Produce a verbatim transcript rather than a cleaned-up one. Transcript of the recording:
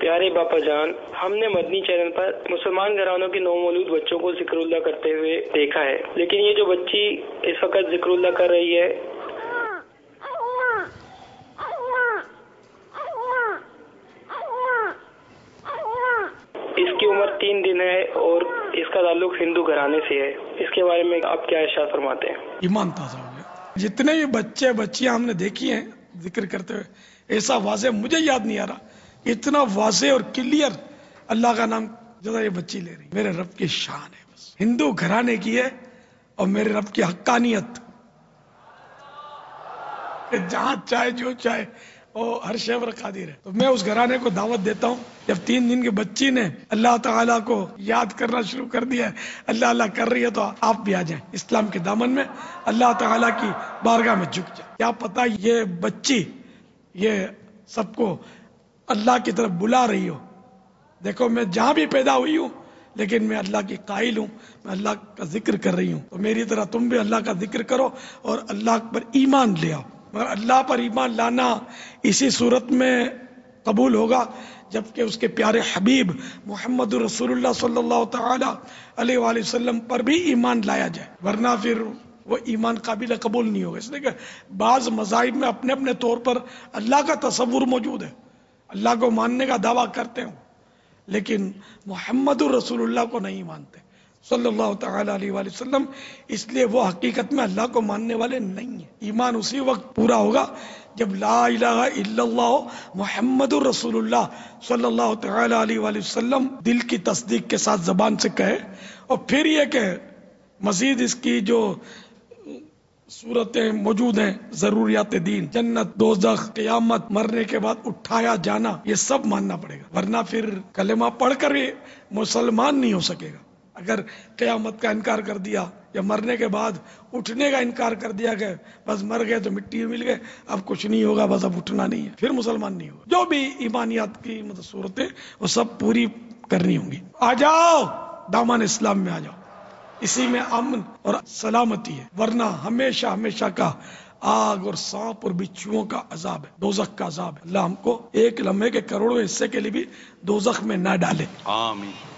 پیارے باپا جان، ہم نے مدنی چینل پر مسلمان گھرانوں کے نو مولود بچوں کو ذکر اللہ کرتے ہوئے دیکھا ہے، لیکن یہ جو بچی اس وقت ذکر اللہ کر رہی ہے اس کی عمر تین دن ہے اور اس کا تعلق ہندو گھرانے سے ہے. اس کے بارے میں آپ کیا ارشاد فرماتے ہیں؟ ایمان تازہ ہو گیا. جتنے بھی بچے بچیاں ہم نے دیکھی ہیں ذکر کرتے ہوئے، ایسا واضح مجھے یاد نہیں آ رہا، اتنا واضح اور کلیئر اللہ کا نام جدا یہ بچی لے رہی. میرے رب کی شان ہے، بس ہندو گھرانے کی ہے اور میرے رب کی حقانیت کہ جہاں چاہے جو چاہے وہ ہر شے پر قادر ہے. تو میں اس گھرانے کو دعوت دیتا ہوں، جب تین دن کی بچی نے اللہ تعالیٰ کو یاد کرنا شروع کر دیا ہے، اللہ اللہ کر رہی ہے، تو آپ بھی آ جائیں اسلام کے دامن میں، اللہ تعالیٰ کی بارگاہ میں جھک جائیں. کیا پتہ یہ بچی یہ سب کو اللہ کی طرف بلا رہی ہو. دیکھو میں جہاں بھی پیدا ہوئی ہوں لیکن میں اللہ کی قائل ہوں، میں اللہ کا ذکر کر رہی ہوں. تو میری طرح تم بھی اللہ کا ذکر کرو اور اللہ پر ایمان لے آؤ. مگر اللہ پر ایمان لانا اسی صورت میں قبول ہوگا جبکہ اس کے پیارے حبیب محمد رسول اللہ صلی اللہ تعالی علیہ وآلہ وسلم پر بھی ایمان لایا جائے، ورنہ پھر وہ ایمان قابل قبول نہیں ہوگا. اس لیے کہ بعض مذاہب میں اپنے اپنے طور پر اللہ کا تصور موجود ہے، اللہ کو ماننے کا دعویٰ کرتے ہوں، لیکن محمد رسول اللہ کو نہیں مانتے صلی اللہ تعالی علیہ وآلہ وسلم. اس لیے وہ حقیقت میں اللہ کو ماننے والے نہیں ہیں. ایمان اسی وقت پورا ہوگا جب لا الہ الا اللہ محمد رسول اللہ صلی اللہ تعالی علیہ وآلہ وسلم دل کی تصدیق کے ساتھ زبان سے کہے، اور پھر یہ کہ مزید اس کی جو صورتیں موجود ہیں، ضروریات دین، جنت، دوزخ، قیامت، مرنے کے بعد اٹھایا جانا، یہ سب ماننا پڑے گا، ورنہ پھر کلمہ پڑھ کر بھی مسلمان نہیں ہو سکے گا. اگر قیامت کا انکار کر دیا یا مرنے کے بعد اٹھنے کا انکار کر دیا کہ بس مر گئے تو مٹی مل گئے، اب کچھ نہیں ہوگا، بس اب اٹھنا نہیں ہے، پھر مسلمان نہیں ہوگا. جو بھی ایمانیات کی مطلب صورتیں وہ سب پوری کرنی ہوں گی. آ جاؤ دامن اسلام میں آ جاؤ، اسی میں امن اور سلامتی ہے، ورنہ ہمیشہ ہمیشہ کا آگ اور سانپ اور بچھوؤں کا عذاب ہے، دوزخ کا عذاب ہے. اللہ ہم کو ایک لمحے کے کروڑوں حصے کے لیے بھی دوزخ میں نہ ڈالے. آمین.